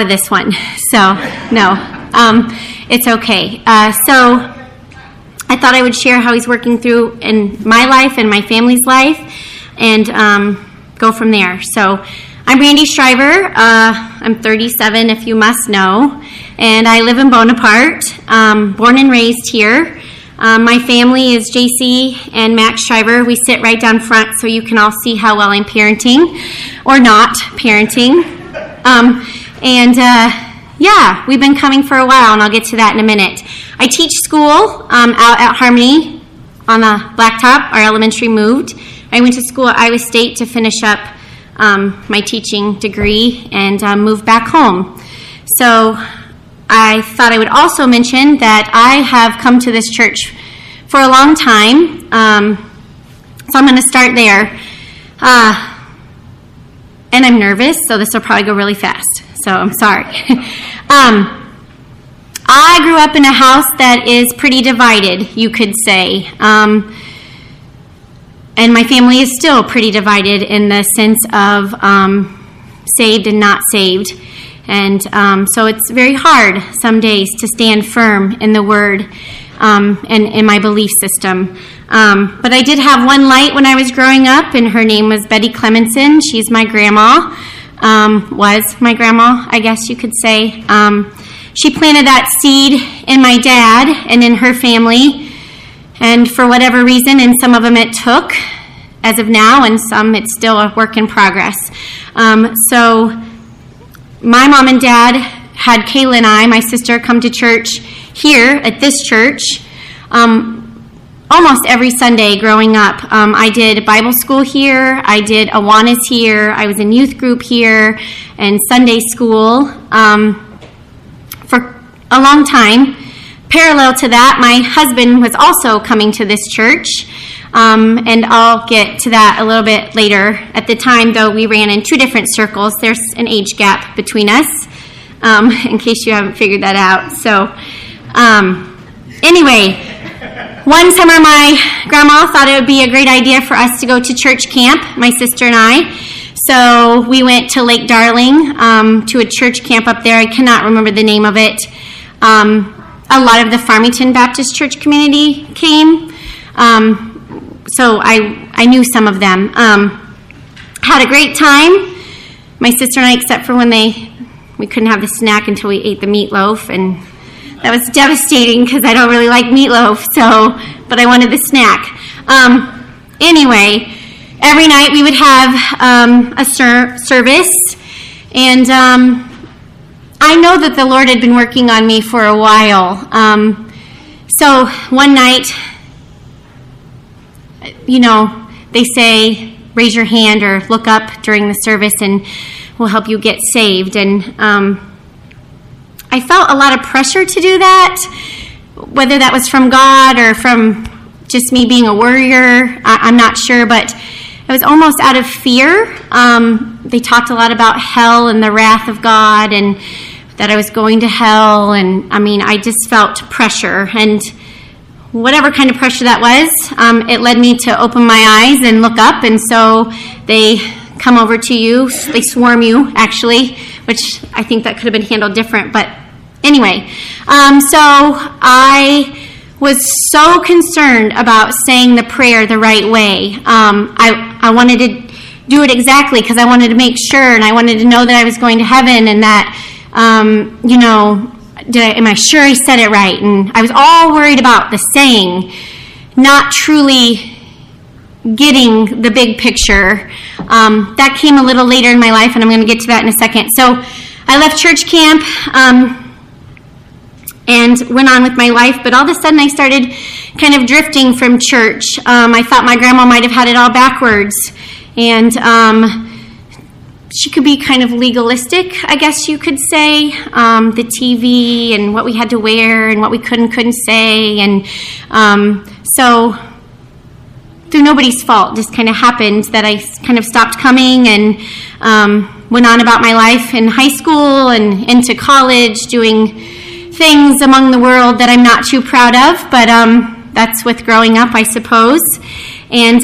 out of this one. So, no, it's okay. So I thought I would share how he's working through in my life and my family's life and go from there. So I'm Randy Shriver. I'm 37, if you must know, and I live in Bonaparte, born and raised here. My family is JC and Max Shriver. We sit right down front so you can all see how well I'm parenting or not parenting. Yeah, we've been coming for a while, and I'll get to that in a minute. I teach school out at Harmony on the Blacktop. Our elementary moved. I went to school at Iowa State to finish up my teaching degree and move back home. So I thought I would also mention that I have come to this church for a long time, so I'm going to start there. And I'm nervous, so this will probably go really fast, so I'm sorry. I grew up in a house that is pretty divided, you could say. And my family is still pretty divided in the sense of saved and not saved. And so it's very hard some days to stand firm in the Word and in my belief system. But I did have one light when I was growing up, and her name was Betty Clemenson. She's my grandma, was my grandma, I guess you could say. She planted that seed in my dad and in her family. And for whatever reason, and some of them it took as of now, and some it's still a work in progress. So my mom and dad had Kayla and I, my sister, come to church here at this church almost every Sunday growing up. I did Bible school here. I did Awanas here. I was in youth group here and Sunday school for a long time. Parallel to that, my husband was also coming to this church, and I'll get to that a little bit later. At the time, though, we ran in two different circles. There's an age gap between us, in case you haven't figured that out. So, anyway, one summer my grandma thought it would be a great idea for us to go to church camp, my sister and I. So we went to Lake Darling to a church camp up there. I cannot remember the name of it. A lot of the Farmington Baptist Church community came, so I knew some of them. Had a great time, my sister and I, except for when we couldn't have the snack until we ate the meatloaf, and that was devastating because I don't really like meatloaf, but I wanted the snack. Anyway, every night we would have a service, and I know that the Lord had been working on me for a while. So one night, they say, raise your hand or look up during the service and we'll help you get saved. And I felt a lot of pressure to do that, whether that was from God or from just me being a worrier. I'm not sure, but it was almost out of fear. They talked a lot about hell and the wrath of God and that I was going to hell. And I just felt pressure. And whatever kind of pressure that was, it led me to open my eyes and look up. And so they come over to you. They swarm you, actually, which I think that could have been handled different. But anyway, so I was so concerned about saying the prayer the right way. I wanted to do it exactly because I wanted to make sure, and I wanted to know that I was going to heaven and that, am I sure I said it right? And I was all worried about the saying, not truly getting the big picture. That came a little later in my life, and I'm going to get to that in a second. So I left church camp and went on with my life, but all of a sudden I started kind of drifting from church. I thought my grandma might have had it all backwards, and she could be kind of legalistic, I guess you could say. The TV and what we had to wear and what we couldn't say, and so through nobody's fault, just kind of happened that I kind of stopped coming and went on about my life in high school and into college, doing things among the world that I'm not too proud of, but that's with growing up, I suppose. And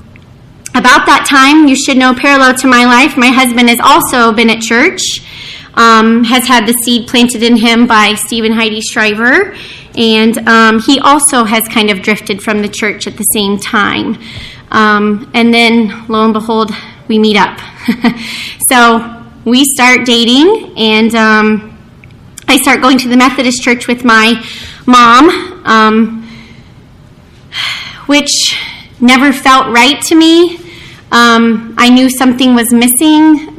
about that time, you should know, parallel to my life, my husband has also been at church. has had the seed planted in him by Steve and Heidi Shriver, and he also has kind of drifted from the church at the same time. And then, lo and behold, we meet up. So we start dating, and I start going to the Methodist church with my mom, which never felt right to me. I knew something was missing.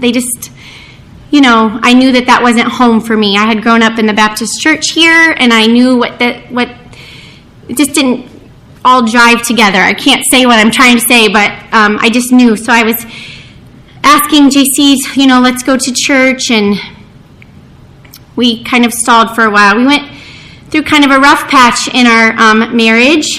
I knew that wasn't home for me. I had grown up in the Baptist church here, and I knew it just didn't all jive together. I can't say what I'm trying to say, but I just knew. So I was asking JC's, let's go to church, and we kind of stalled for a while. We went through kind of a rough patch in our marriage.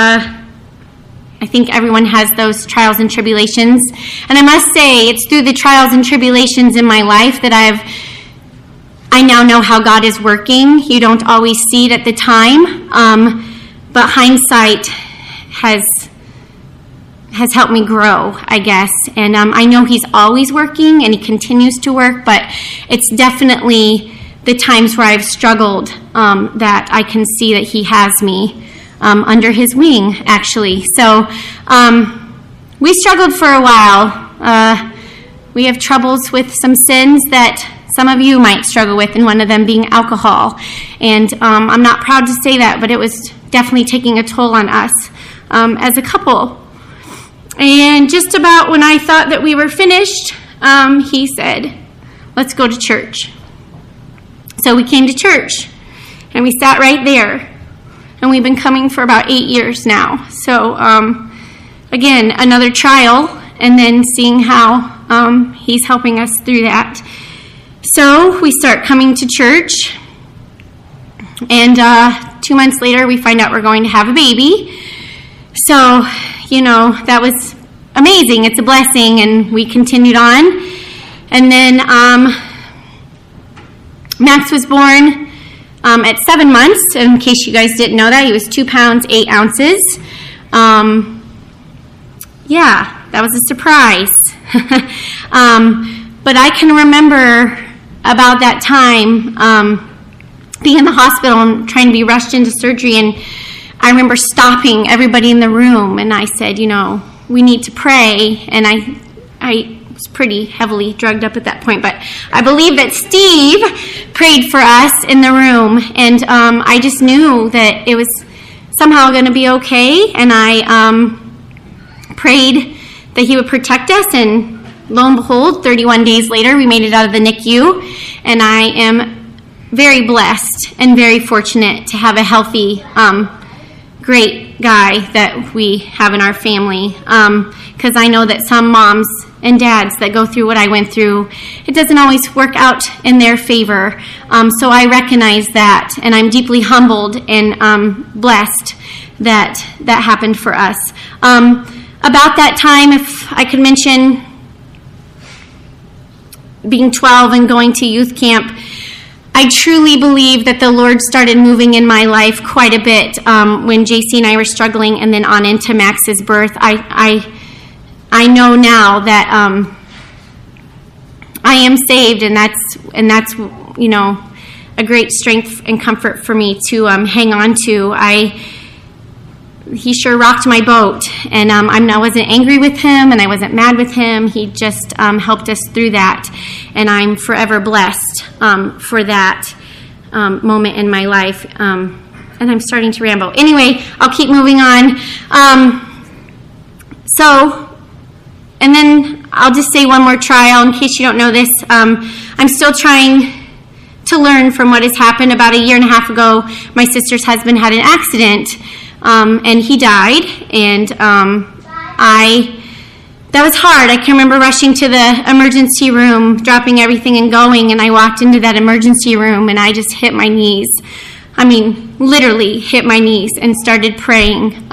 I think everyone has those trials and tribulations. And I must say, it's through the trials and tribulations in my life that I now know how God is working. You don't always see it at the time, but hindsight has helped me grow, I guess. And I know He's always working, and He continues to work, but it's definitely the times where I've struggled that I can see that He has me under His wing, actually. So we struggled for a while. We have troubles with some sins that some of you might struggle with, and one of them being alcohol. And I'm not proud to say that, but it was definitely taking a toll on us as a couple. And just about when I thought that we were finished, he said, let's go to church. So we came to church, and we sat right there. And we've been coming for about 8 years now. So, again, another trial, and then seeing how He's helping us through that. So we start coming to church, and 2 months later, we find out we're going to have a baby. So, that was amazing. It's a blessing, and we continued on. And then Max was born at 7 months. In case you guys didn't know that, he was 2 pounds, 8 ounces. That was a surprise. But I can remember about that time being in the hospital and trying to be rushed into surgery, and I remember stopping everybody in the room, and I said, we need to pray. And I was pretty heavily drugged up at that point, but I believe that Steve prayed for us in the room, and I just knew that it was somehow going to be okay, and I prayed that He would protect us, and lo and behold, 31 days later, we made it out of the NICU, and I am very blessed and very fortunate to have a healthy, great guy that we have in our family, because I know that some moms and dads that go through what I went through, it doesn't always work out in their favor. So I recognize that, and I'm deeply humbled and blessed that happened for us. About that time, if I could mention being 12 and going to youth camp, I truly believe that the Lord started moving in my life quite a bit when JC and I were struggling, and then on into Max's birth. I know now that I am saved, and that's a great strength and comfort for me to hang on to. He sure rocked my boat, and I wasn't angry with him, and I wasn't mad with him. He just helped us through that, and I'm forever blessed for that moment in my life. And I'm starting to ramble. Anyway, I'll keep moving on. And then I'll just say one more trial in case you don't know this. I'm still trying to learn from what has happened. About a year and a half ago, my sister's husband had an accident, and he died. And that was hard. I can remember rushing to the emergency room, dropping everything and going, and I walked into that emergency room, and I just hit my knees. I mean, literally hit my knees and started praying.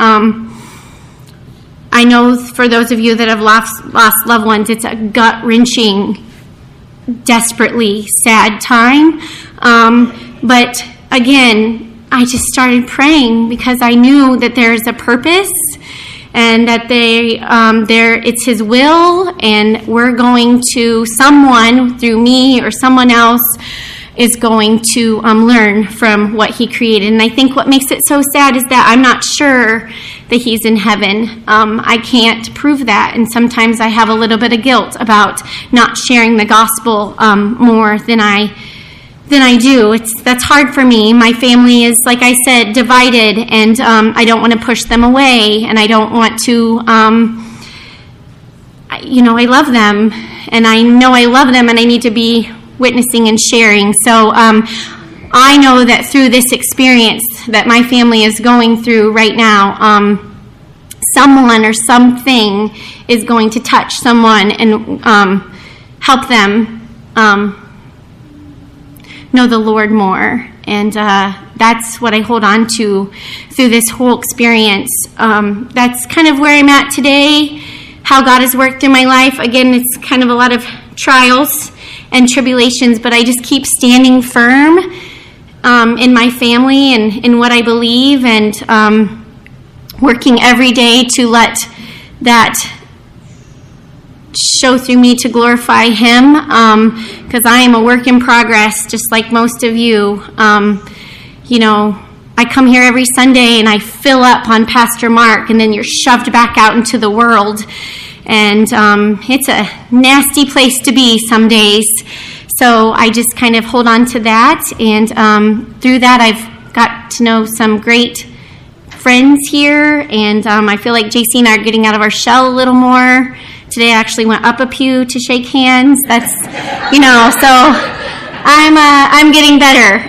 I know for those of you that have lost loved ones, it's a gut-wrenching, desperately sad time. But again, I just started praying because I knew that there's a purpose and that it's His will, and we're going to, someone through me or someone else is going to learn from what He created. And I think what makes it so sad is that I'm not sure that He's in heaven. I can't prove that, and sometimes I have a little bit of guilt about not sharing the gospel more than I do. That's hard for me. My family is, like I said, divided, and I don't want to push them away, and I don't want to, I love them, and I know I love them, and I need to be witnessing and sharing. So I know that through this experience that my family is going through right now, someone or something is going to touch someone and help them know the Lord more. And that's what I hold on to through this whole experience. That's kind of where I'm at today, how God has worked in my life. Again, it's kind of a lot of trials and tribulations, but I just keep standing firm in my family and in what I believe, and working every day to let that show through me to glorify Him, because I am a work in progress, just like most of you. I come here every Sunday and I fill up on Pastor Mark, and then you're shoved back out into the world. And it's a nasty place to be some days. So I just kind of hold on to that. And through that, I've got to know some great friends here. And I feel like JC and I are getting out of our shell a little more. Today I actually went up a pew to shake hands. That's, so I'm getting better.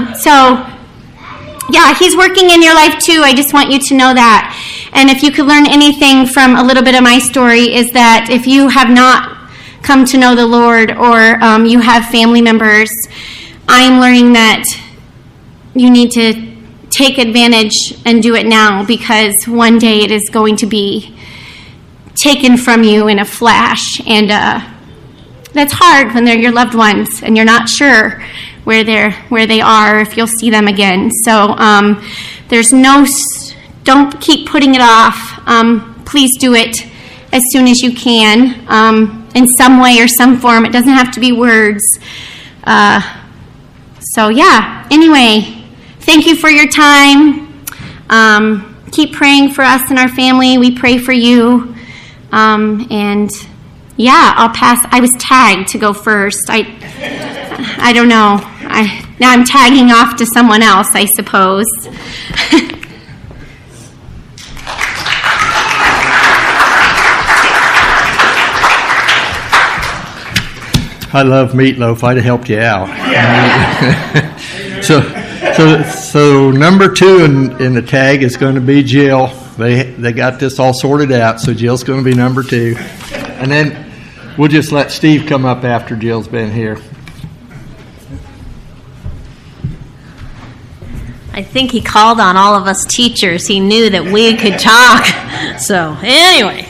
Yeah, He's working in your life too. I just want you to know that. And if you could learn anything from a little bit of my story, is that if you have not come to know the Lord, or you have family members, I'm learning that you need to take advantage and do it now, because one day it is going to be taken from you in a flash. And that's hard when they're your loved ones and you're not sure where they are, if you'll see them again. So don't keep putting it off. Please do it as soon as you can, in some way or some form. It doesn't have to be words. Anyway, thank you for your time. Keep praying for us and our family. We pray for you. I'll pass. I was tagged to go first. I don't know. Now I'm tagging off to someone else, I suppose. I love meatloaf. I'd have helped you out. So number 2 in the tag is going to be Jill. They got this all sorted out, so Jill's going to be number 2. And then we'll just let Steve come up after Jill's been here. I think he called on all of us teachers. He knew that we could talk. So anyway,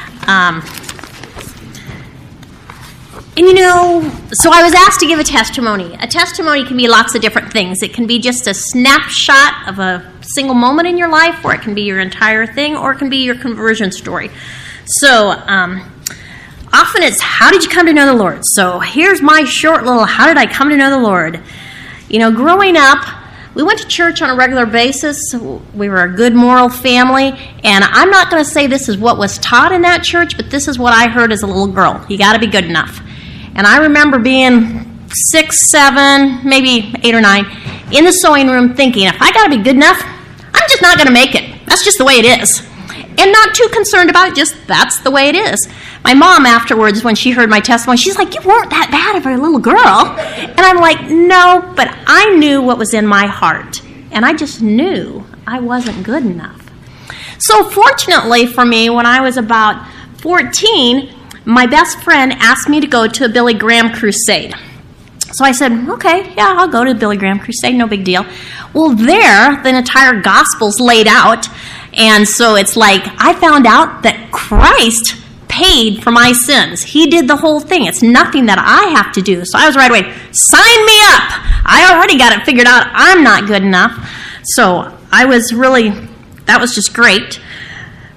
so I was asked to give a testimony. A testimony can be lots of different things. It can be just a snapshot of a single moment in your life, or it can be your entire thing, or it can be your conversion story. So often it's, how did you come to know the Lord? So here's my short little, how did I come to know the Lord? Growing up, we went to church on a regular basis. We were a good moral family, and I'm not going to say this is what was taught in that church, but this is what I heard as a little girl. You got to be good enough. And I remember being 6, 7, maybe 8 or 9, in the sewing room thinking, if I got to be good enough, I'm just not going to make it. That's just the way it is. And not too concerned about it, just that's the way it is. My mom afterwards, when she heard my testimony, she's like, you weren't that bad of a little girl. And I'm like, no, but I knew what was in my heart. And I just knew I wasn't good enough. So fortunately for me, when I was about 14, my best friend asked me to go to a Billy Graham crusade. So I said, okay, yeah, I'll go to the Billy Graham crusade, no big deal. Well, there, the entire gospel's laid out. And so it's like, I found out that Christ paid for my sins. He did the whole thing. It's nothing that I have to do. So I was right away, sign me up. I already got it figured out. I'm not good enough. So I was really, that was just great.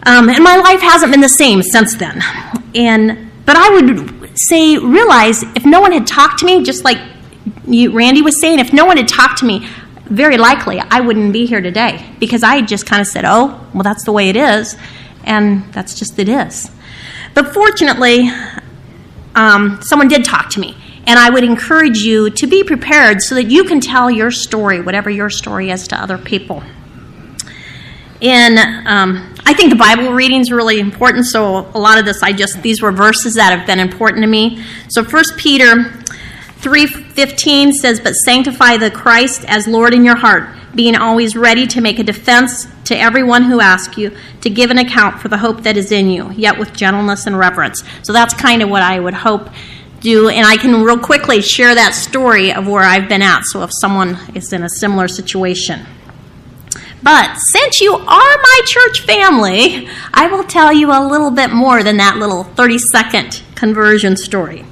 And my life hasn't been the same since then. But I would say, realize if no one had talked to me, just like Randy was saying, if no one had talked to me, very likely I wouldn't be here today, because I just kind of said, oh, well, that's the way it is, and that's just it is. But fortunately, someone did talk to me, and I would encourage you to be prepared so that you can tell your story, whatever your story is, to other people. And I think the Bible reading is really important, so a lot of this, these were verses that have been important to me. So 1 Peter 3:15 says, "But sanctify the Christ as Lord in your heart, being always ready to make a defense to everyone who asks you, to give an account for the hope that is in you, yet with gentleness and reverence." So that's kind of what I would hope do, and I can real quickly share that story of where I've been at, so if someone is in a similar situation. But since you are my church family, I will tell you a little bit more than that little 30-second conversion story.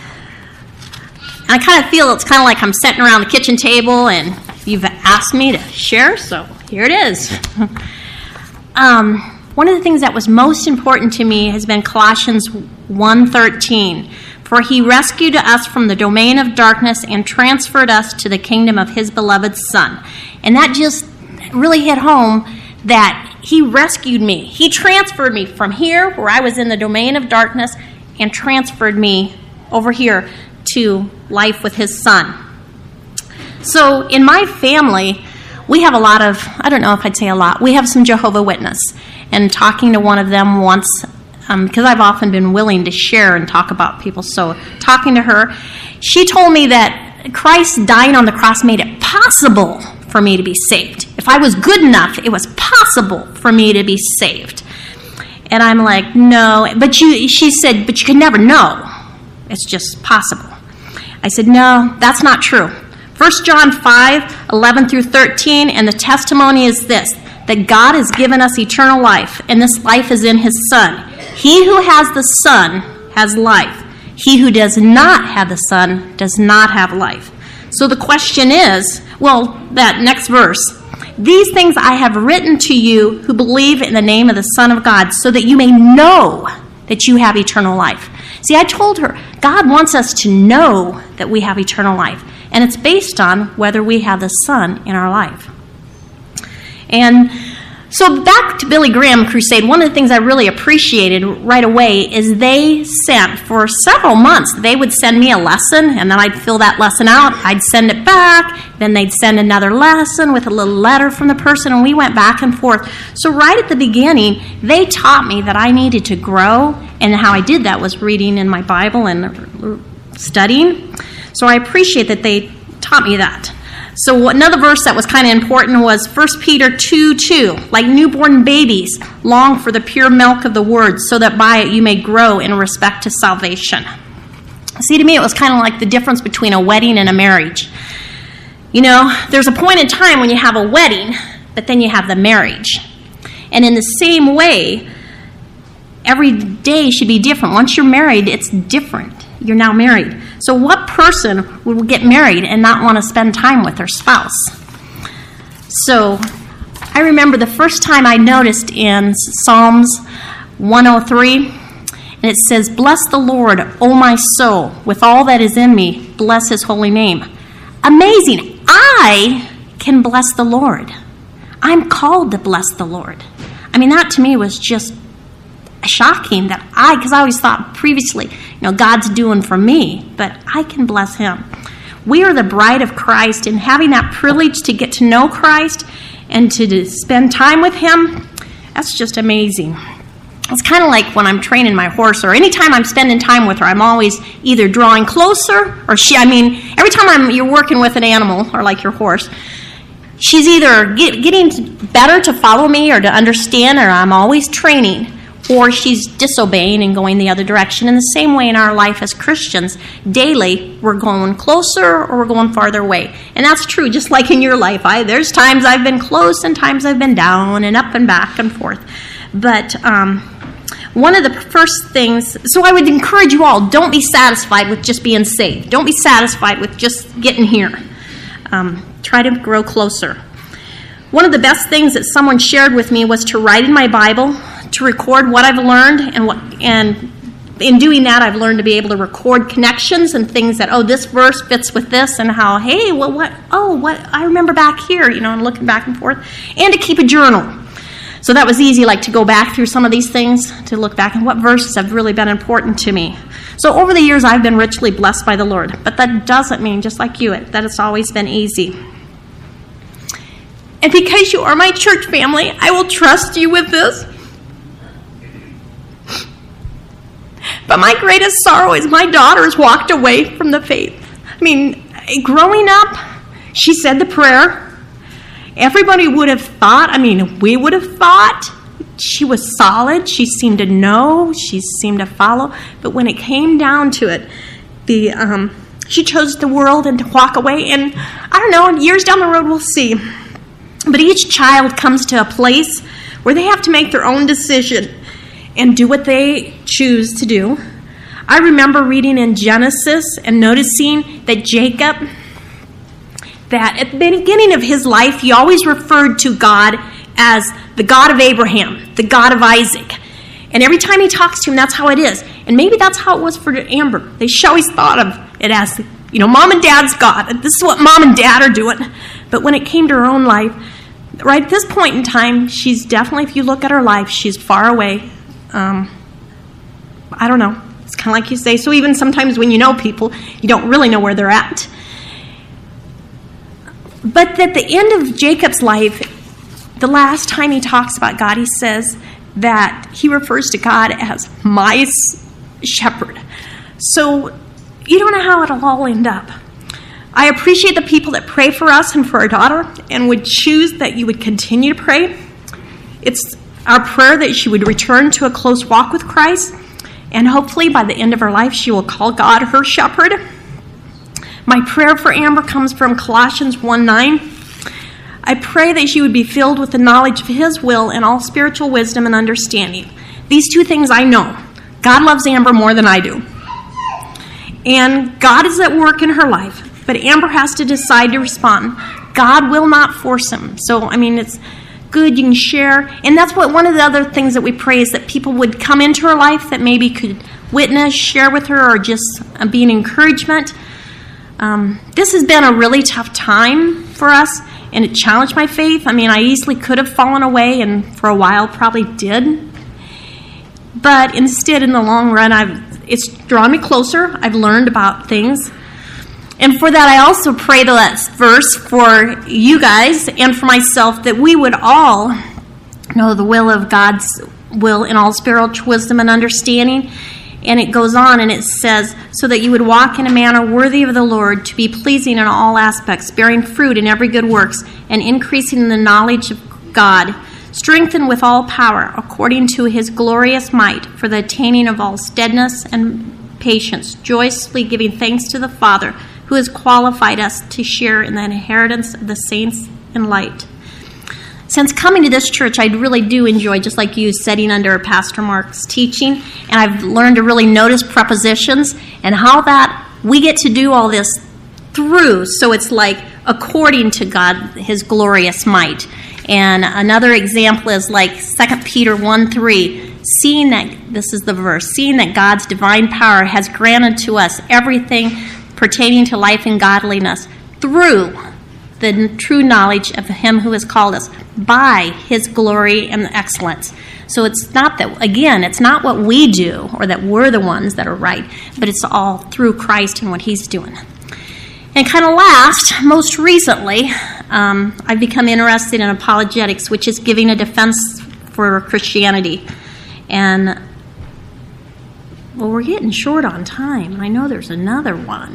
I kind of feel it's kind of like I'm sitting around the kitchen table and you've asked me to share, so here it is. One of the things that was most important to me has been Colossians 1:13. "For he rescued us from the domain of darkness and transferred us to the kingdom of his beloved Son." And that just really hit home that he rescued me. He transferred me from here, where I was in the domain of darkness, and transferred me over here to life with his Son. So in my family, we have a lot of, I don't know if I'd say a lot, we have some Jehovah's Witness. And talking to one of them once, because I've often been willing to share and talk about people, so talking to her, she told me that Christ dying on the cross made it possible for me to be saved. If I was good enough, it was possible for me to be saved. And I'm like, no, but she said, but you can never know. It's just possible. I said, no, that's not true. 1 John 5:11 through 13, and the testimony is this, that God has given us eternal life, and this life is in his Son. He who has the Son has life. He who does not have the Son does not have life. So the question is, well, that next verse, "These things I have written to you who believe in the name of the Son of God, so that you may know that you have eternal life." See, I told her, God wants us to know that we have eternal life, and it's based on whether we have the Son in our life. And so back to Billy Graham Crusade, one of the things I really appreciated right away is they sent, for several months, they would send me a lesson, and then I'd fill that lesson out, I'd send it back, then they'd send another lesson with a little letter from the person, and we went back and forth. So right at the beginning, they taught me that I needed to grow, and how I did that was reading in my Bible and studying. So I appreciate that they taught me that. So another verse that was kind of important was 1 Peter 2:2. "Like newborn babies, long for the pure milk of the word, so that by it you may grow in respect to salvation." See, to me, it was kind of like the difference between a wedding and a marriage. You know, there's a point in time when you have a wedding, but then you have the marriage. And in the same way, every day should be different. Once you're married, it's different. You're now married. So what person would get married and not want to spend time with their spouse? So I remember the first time I noticed in Psalms 103, and it says, "Bless the Lord, O my soul, with all that is in me. Bless his holy name." Amazing. I can bless the Lord. I'm called to bless the Lord. I mean, that to me was just shocking that because I always thought previously, God's doing for me, but I can bless him. We are the bride of Christ, and having that privilege to get to know Christ and to spend time with him, that's just amazing. It's kind of like when I'm training my horse, or anytime I'm spending time with her, I'm always either drawing closer, or every time you're working with an animal, or like your horse, she's either getting better to follow me or to understand, or I'm always training, or she's disobeying and going the other direction. In the same way in our life as Christians, daily we're going closer or we're going farther away. And that's true, just like in your life. There's times I've been close and times I've been down and up and back and forth. But one of the first things, so I would encourage you all, don't be satisfied with just being saved. Don't be satisfied with just getting here. Try to grow closer. One of the best things that someone shared with me was to write in my Bible to record what I've learned, and in doing that, I've learned to be able to record connections and things that, this verse fits with this, and how, hey, what I remember back here, and looking back and forth, and to keep a journal. So that was easy, like to go back through some of these things, to look back and what verses have really been important to me. So over the years, I've been richly blessed by the Lord, but that doesn't mean, just like you, that it's always been easy. And because you are my church family, I will trust you with this. But my greatest sorrow is my daughter's walked away from the faith. Growing up, she said the prayer. Everybody would have thought, we would have thought she was solid. She seemed to know. She seemed to follow. But when it came down to it, she chose the world and to walk away. And I don't know, years down the road, we'll see. But each child comes to a place where they have to make their own decision and do what they choose to do. I remember reading in Genesis and noticing that Jacob, that at the beginning of his life, he always referred to God as the God of Abraham, the God of Isaac. And every time he talks to him, that's how it is. And maybe that's how it was for Amber. They always thought of it as, Mom and Dad's God. This is what Mom and Dad are doing. But when it came to her own life, right at this point in time, she's definitely, if you look at her life, she's far away. I don't know. It's kind of like you say. So even sometimes when you know people, you don't really know where they're at. But at the end of Jacob's life, the last time he talks about God, he says that he refers to God as my shepherd. So you don't know how it'll all end up. I appreciate the people that pray for us and for our daughter and would choose that you would continue to pray. It's our prayer that she would return to a close walk with Christ, and hopefully by the end of her life she will call God her shepherd. My prayer for Amber comes from Colossians 1:9. I pray that she would be filled with the knowledge of His will and all spiritual wisdom and understanding. These two things I know. God loves Amber more than I do. And God is at work in her life, but Amber has to decide to respond. God will not force him. So, it's good, you can share. And that's what one of the other things that we pray is that people would come into her life that maybe could witness, share with her, or just be an encouragement. This has been a really tough time for us, and it challenged my faith. I easily could have fallen away, and for a while probably did. But instead, in the long run, it's drawn me closer. I've learned about things. And for that, I also pray that verse for you guys and for myself, that we would all know the will of God's will in all spiritual wisdom and understanding. And it goes on and it says, so that you would walk in a manner worthy of the Lord, to be pleasing in all aspects, bearing fruit in every good works, and increasing in the knowledge of God, strengthened with all power, according to His glorious might, for the attaining of all steadiness and patience, joyously giving thanks to the Father, who has qualified us to share in the inheritance of the saints in light. Since coming to this church, I really do enjoy, just like you, sitting under Pastor Mark's teaching, and I've learned to really notice prepositions and how that we get to do all this through, so it's like according to God, His glorious might. And another example is like 2 Peter 1:3, seeing that, this is the verse, seeing that God's divine power has granted to us everything pertaining to life and godliness through the true knowledge of Him who has called us by His glory and excellence. So it's not that, again, it's not what we do or that we're the ones that are right, but it's all through Christ and what He's doing. And kind of last, most recently, I've become interested in apologetics, which is giving a defense for Christianity. And, well, we're getting short on time. I know there's another one.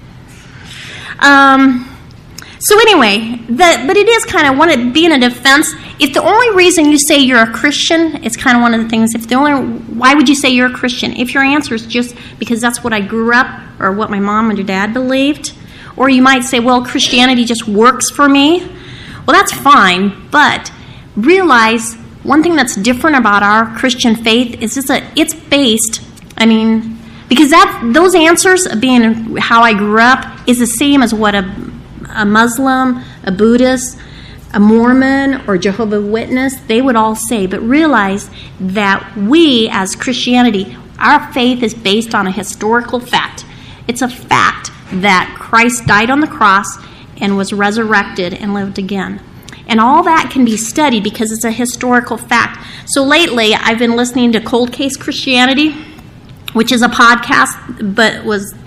So anyway, but it is kind of being a defense. If the only reason you say you're a Christian, it's kind of one of the things. Why would you say you're a Christian? If your answer is just because that's what I grew up or what my mom and your dad believed, or you might say, well, Christianity just works for me. Well, that's fine, but realize one thing that's different about our Christian faith is it's based, because those answers, being how I grew up, is the same as what a Muslim, a Buddhist, a Mormon or Jehovah's Witness, they would all say, but realize that we as Christianity, our faith is based on a historical fact. It's a fact that Christ died on the cross and was resurrected and lived again. And all that can be studied because it's a historical fact. So lately, I've been listening to Cold Case Christianity, which is a podcast, but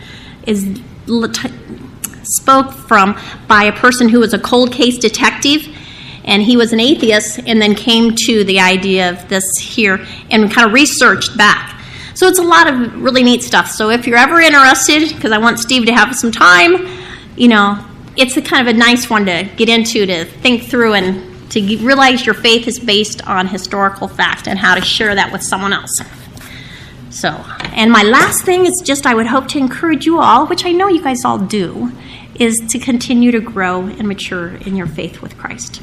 spoke from by a person who was a cold case detective, and he was an atheist and then came to the idea of this here and kind of researched back. So it's a lot of really neat stuff. So if you're ever interested, because I want Steve to have some time, it's a kind of a nice one to get into, to think through and to realize your faith is based on historical fact and how to share that with someone else. So, and my last thing is just I would hope to encourage you all, which I know you guys all do, is to continue to grow and mature in your faith with Christ.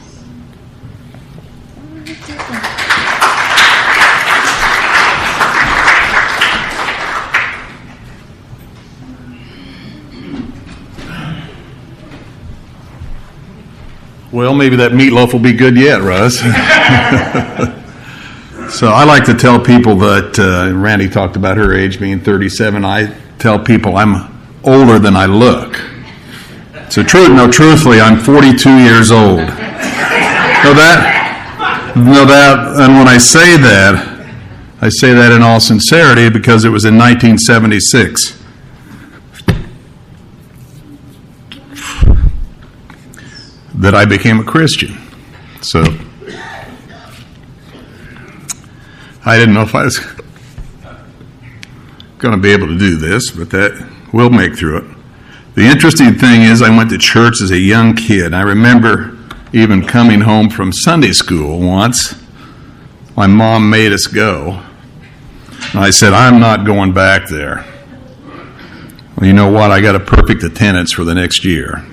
Well, maybe that meatloaf will be good yet, Russ. So I like to tell people that, Randy talked about her age being 37. I tell people I'm older than I look. So truthfully, I'm 42 years old. Know that, and when I say that in all sincerity because it was in 1976. That I became a Christian. So I didn't know if I was going to be able to do this, but that we'll make through it. The interesting thing is I went to church as a young kid. I remember even coming home from Sunday school once. My mom made us go. And I said, I'm not going back there. Well, you know what? I got a perfect attendance for the next year.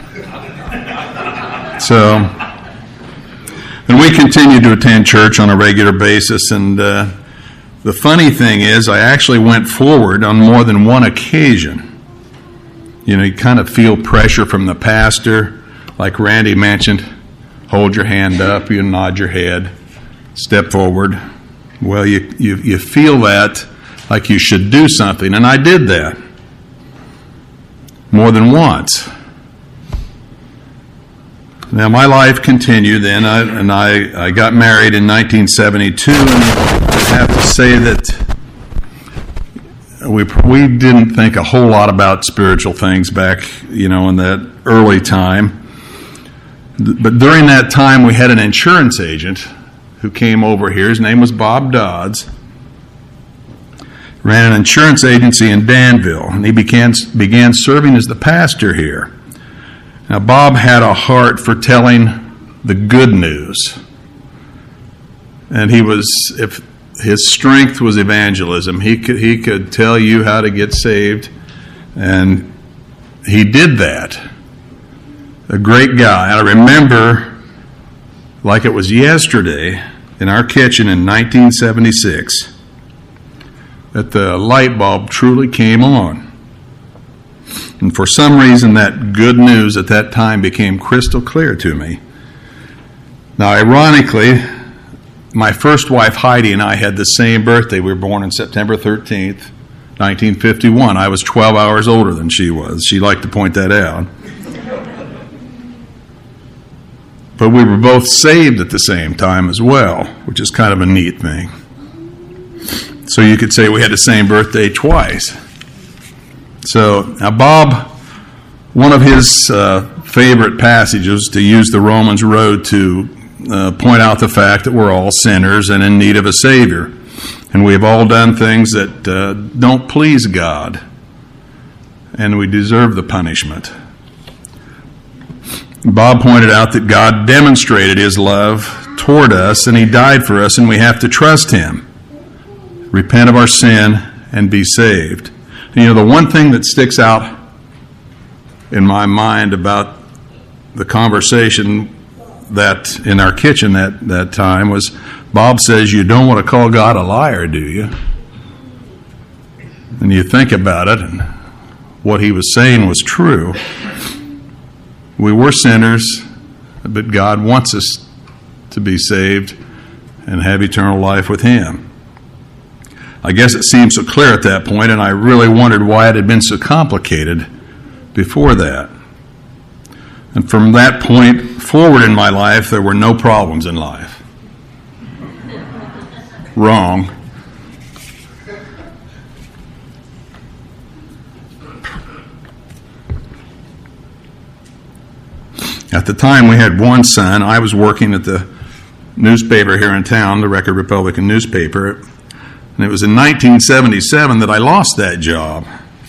So, and we continue to attend church on a regular basis, and the funny thing is I actually went forward on more than one occasion. You kind of feel pressure from the pastor, like Randy mentioned, hold your hand up, you nod your head, step forward. Well, you feel that like you should do something, and I did that more than once. Now, my life continued then, and I got married in 1972, and I have to say that we didn't think a whole lot about spiritual things back, in that early time. But during that time, we had an insurance agent who came over here. His name was Bob Dodds. Ran an insurance agency in Danville, and he began serving as the pastor here. Now, Bob had a heart for telling the good news. And if his strength was evangelism, he could tell you how to get saved, and he did that. A great guy. I remember, like it was yesterday, in our kitchen in 1976, that the light bulb truly came on. And for some reason, that good news at that time became crystal clear to me. Now, ironically, my first wife, Heidi, and I had the same birthday. We were born on September 13th, 1951. I was 12 hours older than she was. She liked to point that out. But we were both saved at the same time as well, which is kind of a neat thing. So you could say we had the same birthday twice. So, now Bob, one of his favorite passages to use the Romans Road to point out the fact that we're all sinners and in need of a Savior. And we have all done things that don't please God, and we deserve the punishment. Bob pointed out that God demonstrated His love toward us, and He died for us, and we have to trust Him, repent of our sin, and be saved. The one thing that sticks out in my mind about the conversation that in our kitchen that time was Bob says, you don't want to call God a liar, do you? And you think about it, and what he was saying was true. We were sinners, but God wants us to be saved and have eternal life with Him. I guess it seemed so clear at that point, and I really wondered why it had been so complicated before that. And from that point forward in my life, there were no problems in life. Wrong. At the time, we had one son. I was working at the newspaper here in town, the Record Republican newspaper, and it was in 1977 that I lost that job.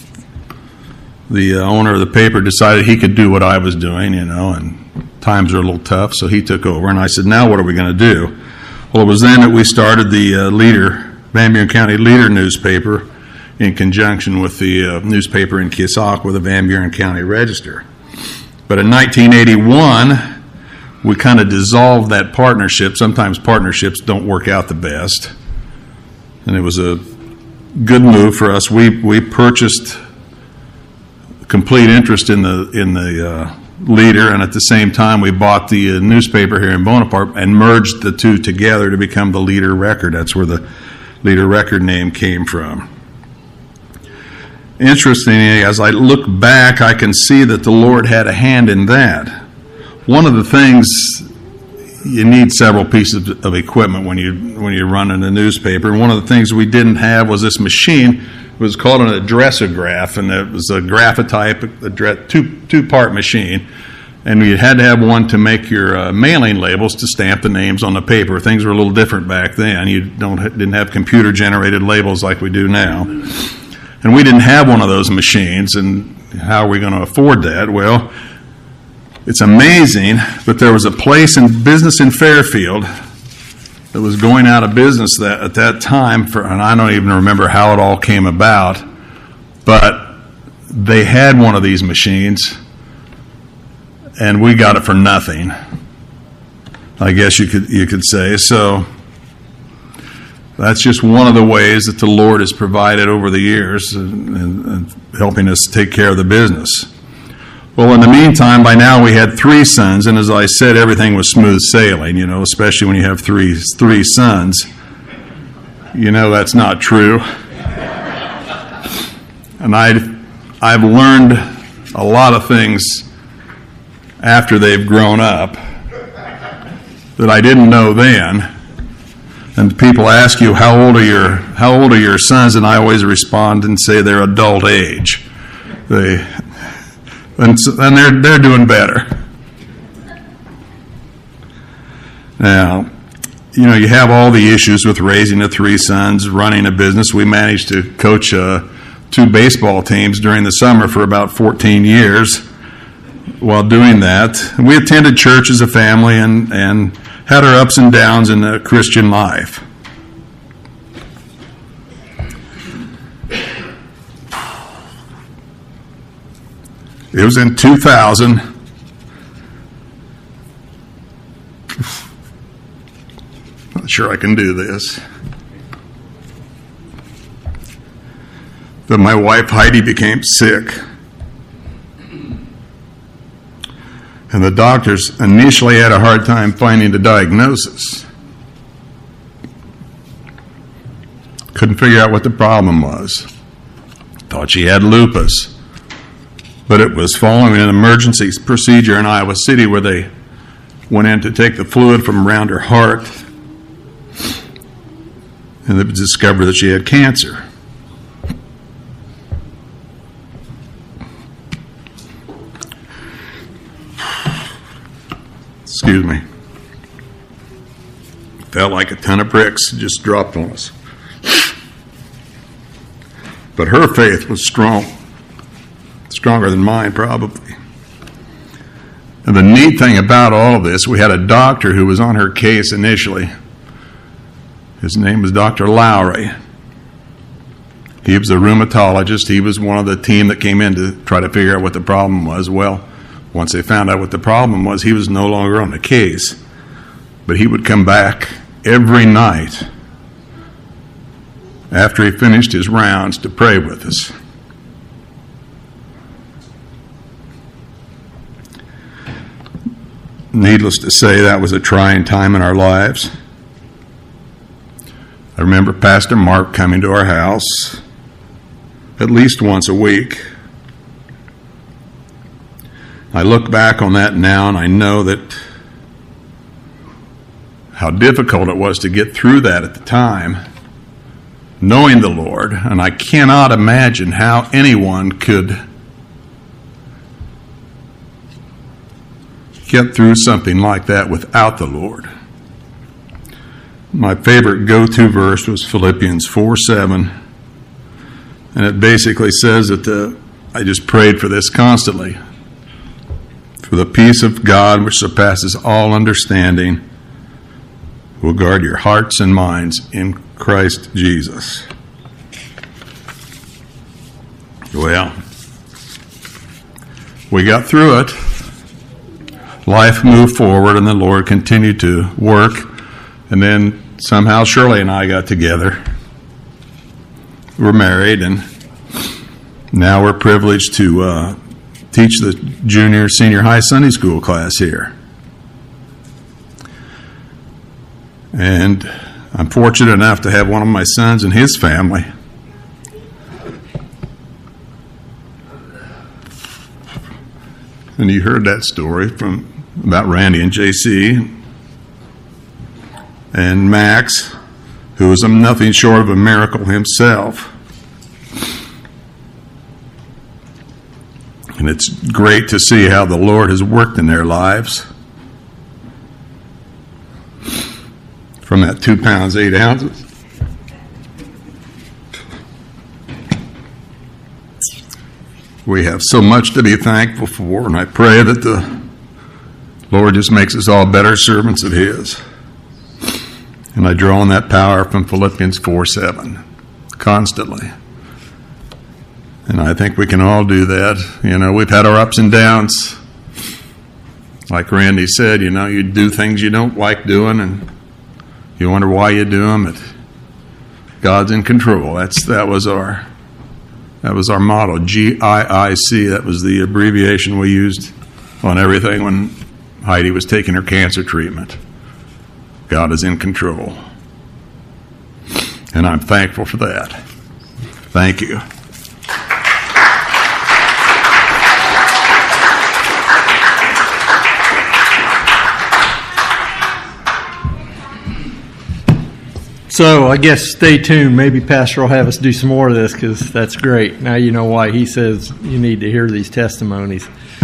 The owner of the paper decided he could do what I was doing, and times are a little tough, so he took over. And I said, now what are we going to do? Well, it was then that we started the Van Buren County Leader newspaper in conjunction with the newspaper in Keosauqua, the Van Buren County Register. But in 1981, we kind of dissolved that partnership. Sometimes partnerships don't work out the best. And it was a good move for us. We purchased complete interest in the Leader, and at the same time we bought the newspaper here in Bonaparte and merged the two together to become the Leader Record. That's where the Leader Record name came from. Interestingly, as I look back, I can see that the Lord had a hand in that. One of the things, you need several pieces of equipment when you're running a newspaper. And one of the things we didn't have was this machine. It was called an addressograph, and it was a graphotype, two-part machine. And you had to have one to make your mailing labels to stamp the names on the paper. Things were a little different back then. You didn't have computer-generated labels like we do now. And we didn't have one of those machines, and how are we going to afford that? Well, it's amazing, but there was a business in Fairfield that was going out of business at that time, and I don't even remember how it all came about, but they had one of these machines, and we got it for nothing, I guess you could say. So that's just one of the ways that the Lord has provided over the years and helping us take care of the business. Well, in the meantime, by now we had 3 sons, and as I said, everything was smooth sailing, especially when you have three sons. That's not true. And I've learned a lot of things after they've grown up that I didn't know then. And people ask you, how old are your sons? And I always respond and say they're adult age. And they're doing better. Now, you have all the issues with raising the 3 sons, running a business. We managed to coach 2 baseball teams during the summer for about 14 years while doing that. And we attended church as a family and had our ups and downs in the Christian life. It was in 2000. Not sure I can do this. That my wife Heidi became sick. And the doctors initially had a hard time finding the diagnosis. Couldn't figure out what the problem was. Thought she had lupus. But it was following an emergency procedure in Iowa City where they went in to take the fluid from around her heart, and it was discovered that she had cancer. Excuse me. Felt like a ton of bricks just dropped on us. But her faith was strong. Stronger than mine, probably. And the neat thing about all of this, we had a doctor who was on her case initially. His name was Dr. Lowry. He was a rheumatologist. He was one of the team that came in to try to figure out what the problem was. Well, once they found out what the problem was, he was no longer on the case. But he would come back every night after he finished his rounds to pray with us. needless to say, that was a trying time in our lives. I remember Pastor Mark coming to our house at least once a week. I look back on that now, and I know that how difficult it was to get through that at the time, knowing the Lord, and I cannot imagine how anyone could get through something like that without the Lord. My favorite go-to verse was Philippians 4:7, and it basically says that I just prayed for this constantly. For the peace of God, which surpasses all understanding, will guard your hearts and minds in Christ Jesus. Well, we got through it. Life moved forward, and the Lord continued to work. And then somehow Shirley and I got together. We're married, and now we're privileged to teach the junior, senior high Sunday school class here. And I'm fortunate enough to have one of my sons and his family. And you heard that story about Randy and JC. And Max, who was nothing short of a miracle himself. And it's great to see how the Lord has worked in their lives. From that 2 pounds, 8 ounces. We have so much to be thankful for, and I pray that the Lord just makes us all better servants of His. And I draw on that power from Philippians 4:7 constantly. And I think we can all do that. You know, we've had our ups and downs. Like Randy said, you know, you do things you don't like doing, and you wonder why you do them. But God's in control. That was our motto, GIIC. That was the abbreviation we used on everything when Heidi was taking her cancer treatment. God is in control. And I'm thankful for that. Thank you. So I guess stay tuned. Maybe Pastor will have us do some more of this, because that's great. Now you know why he says you need to hear these testimonies.